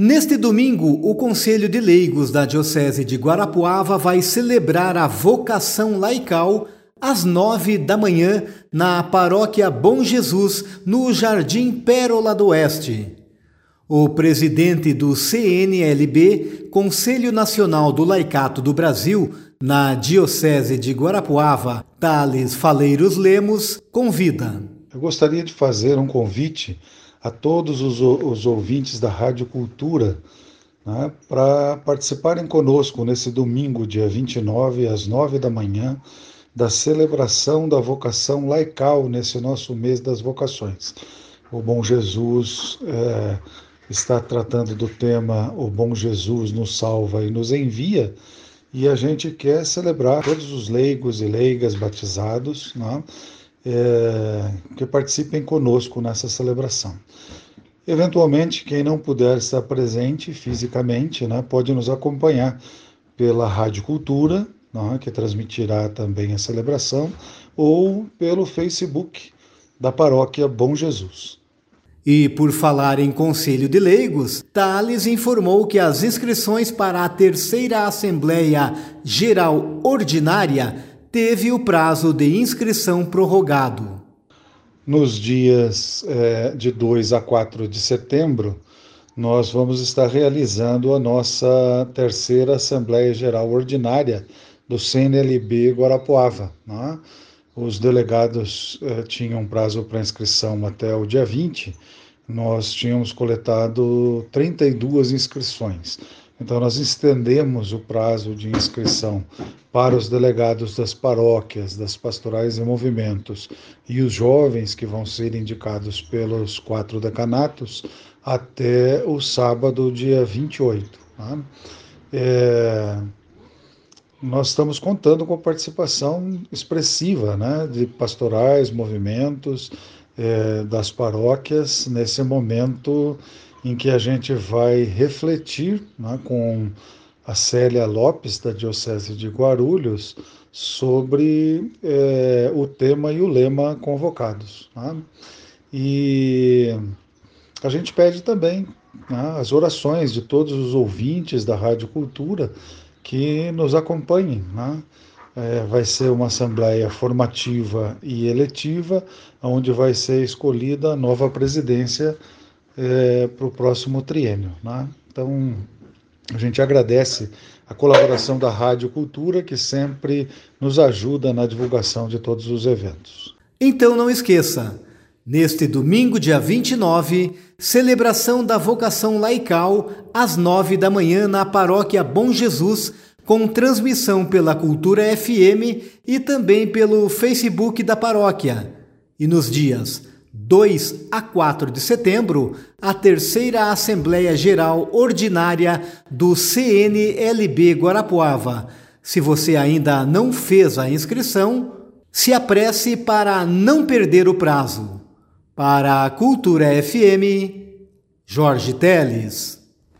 Neste domingo, o Conselho de Leigos da Diocese de Guarapuava vai celebrar a vocação laical às 9 da manhã na Paróquia Bom Jesus, no Jardim Pérola do Oeste. O presidente do CNLB, Conselho Nacional do Laicato do Brasil, na Diocese de Guarapuava, Thales Faleiros Lemos, convida. Eu gostaria de fazer um convite a todos os ouvintes da Rádio Cultura, né, para participarem conosco nesse domingo, dia 29, às 9 da manhã, da celebração da vocação laical nesse nosso mês das vocações. O Bom Jesus está tratando do tema O Bom Jesus nos salva e nos envia, e a gente quer celebrar todos os leigos e leigas batizados, né, que participem conosco nessa celebração. Eventualmente, quem não puder estar presente fisicamente, né, pode nos acompanhar pela Rádio Cultura, né, que transmitirá também a celebração, ou pelo Facebook da Paróquia Bom Jesus. E por falar em Conselho de Leigos, Thales informou que as inscrições para a terceira Assembleia Geral Ordinária teve o prazo de inscrição prorrogado. Nos dias de 2 a 4 de setembro, nós vamos estar realizando a nossa terceira Assembleia Geral Ordinária do CNLB Guarapuava, né? Os delegados tinham prazo para inscrição até o dia 20, nós tínhamos coletado 32 inscrições. Então, nós estendemos o prazo de inscrição para os delegados das paróquias, das pastorais em movimentos e os jovens que vão ser indicados pelos 4 decanatos até o sábado, dia 28. Tá? Nós estamos contando com a participação expressiva, né, de pastorais, movimentos, das paróquias, nesse momento em que a gente vai refletir, né, com a Célia Lopes, da Diocese de Guarulhos, sobre o tema e o lema convocados. Né? E a gente pede também, né, as orações de todos os ouvintes da Rádio Cultura que nos acompanhem. Né? Vai ser uma assembleia formativa e eletiva, onde vai ser escolhida a nova presidência para o próximo triênio. Né? Então, a gente agradece a colaboração da Rádio Cultura, que sempre nos ajuda na divulgação de todos os eventos. Então não esqueça, neste domingo, dia 29, celebração da vocação laical, às 9 da manhã, na Paróquia Bom Jesus, com transmissão pela Cultura FM e também pelo Facebook da paróquia. E nos dias 2 a 4 de setembro, a terceira Assembleia Geral Ordinária do CNLB Guarapuava. Se você ainda não fez a inscrição, se apresse para não perder o prazo. Para a Cultura FM, Jorge Teles.